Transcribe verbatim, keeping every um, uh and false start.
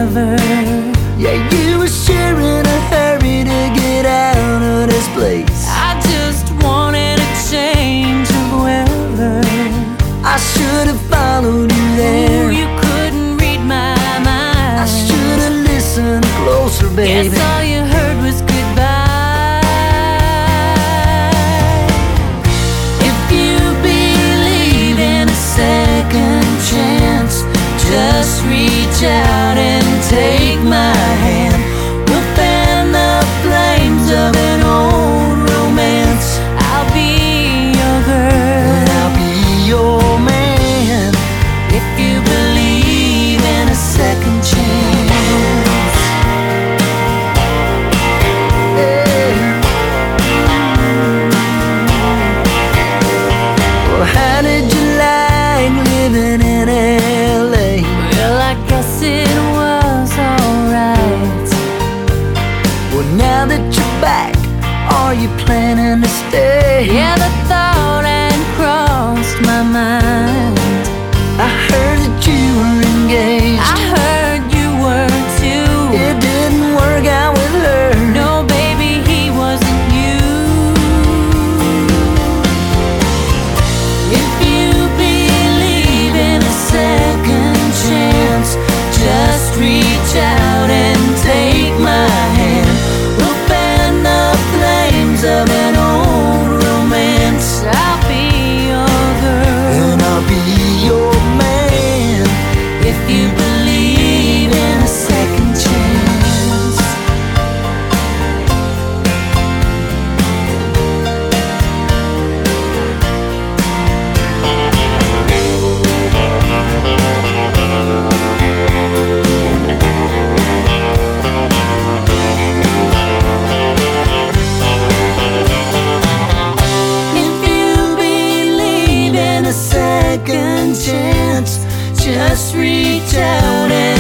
forever. Yeah, you were sure in a hurry to get out of this place. I just wanted a change of weather. I should have followed you there. Ooh, you couldn't read my mind. I should have listened closer, baby. Guess all you heard was goodbye. If you believe in a second chance, just reach out and take my hand. We'll fan the flames of an old romance. I'll be your girl, And I'll be your man. if you believe in a second chance. Yeah. Well, how did you like living in L A? Well, I guess it was alright. Well, now that you're back, are you planning to stay? Yeah, the thought had crossed my mind. I heard that you were engaged. I heard you were too. It didn't work out with her. No, baby, he wasn't you. If you believe in a second chance, just reach out and take my hand. We'll fan the flames of an old romance. I'll be your girl, And I'll be your man. if you believe in a second chance. If you believe in a second chance, just reach out and